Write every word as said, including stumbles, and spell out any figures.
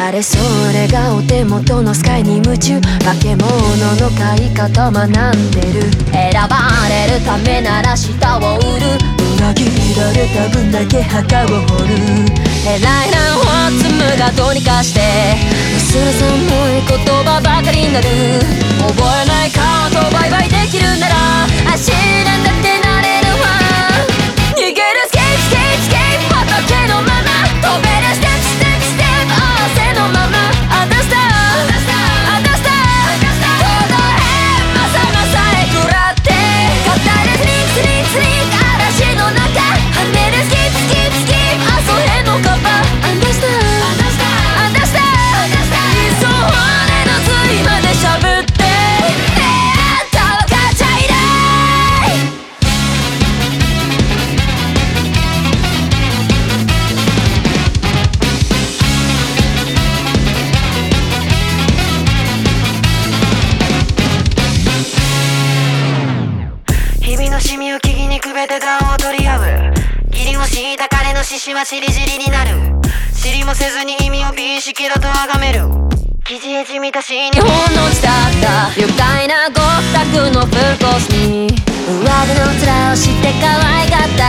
誰それがお手元のスカイに夢中、化け物の飼い方学んでる。選ばれるためなら舌を売る、裏切られた分だけ墓を掘る。偉いなホツムがどうにかして薄ら寒い言葉ばかりになる。覚えない顔とバイバイできるなら足なんだってなれるわ。逃げるスケープスケープスケープ畑のまま飛べるステップステップステップ合わせのままアンダースターアンダースターアンダースター届へんまさまさえ食らって語るスリンクスリンクスリンク嵐の中跳ねるスキップスキップスキップあそへのカバーアンダースターアンダースターアンダースター理想骨の髄までしゃぶってねえあんたは勝っちゃいない。日々のシミを木々にくべて暖を取り合う。義理を敷いた彼の獅子はチリチリになる。知りもせずに意味を美意識だと崇める。生地へじみたし日本の地だった愉快な極楽のフルコースに上手の面をして可愛がっ